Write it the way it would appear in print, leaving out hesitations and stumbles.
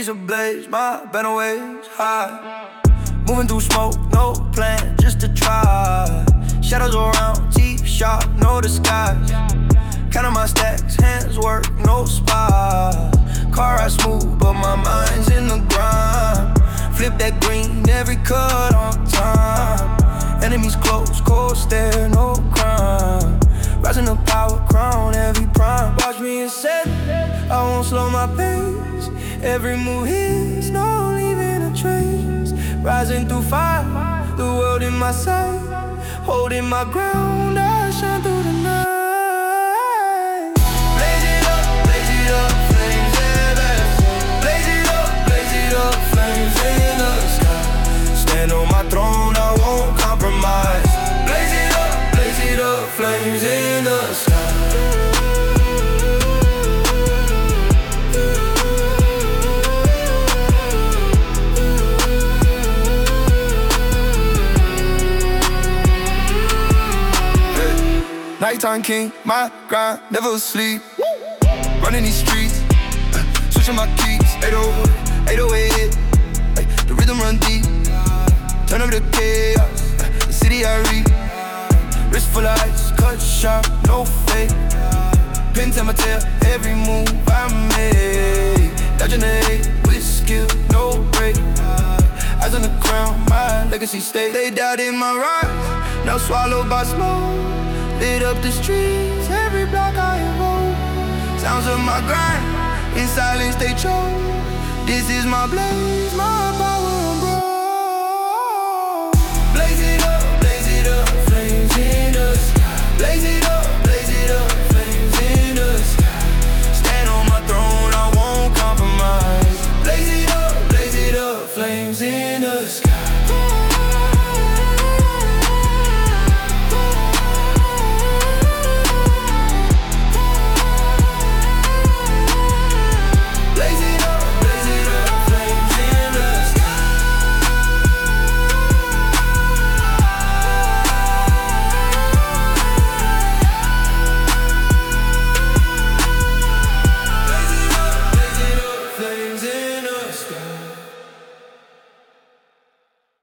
trees ablaze, my banner waves high. Moving through smoke, no plan, just to try. Shadows around, teeth sharp, no disguise. Counting my stacks, hands work, no spy. Car ride smooth, but my mind's in the grind. Flip that green, every cut on time. Enemies close, cold stare, no crime. Rising to power, crown, every prime. Watch me ascend, I won't slow my pace. Every move hits, no leaving a trace. Rising through fire, the world in my sight. Holding my ground, I shine through the night. Blaze it up, flames everywhere. Blaze it up, flames in the sky. Stand on my throne, I won't compromise. Blaze it up, flames in the sky. Nighttime king, my grind, never sleep. Running these streets, switching my keys. 808, the rhythm run deep. Turn up the chaos, the city I read. Wrist full of ice, cut sharp, no fake. Pin to my tail, every move I make. Dodging the hate, with skill, no break. Eyes on the crown, my legacy stay. They doubted my rise, now swallowed by smoke. Lit up the streets, every block I evoke. Sounds of my grind, in silence they choke. This is my blaze, my power.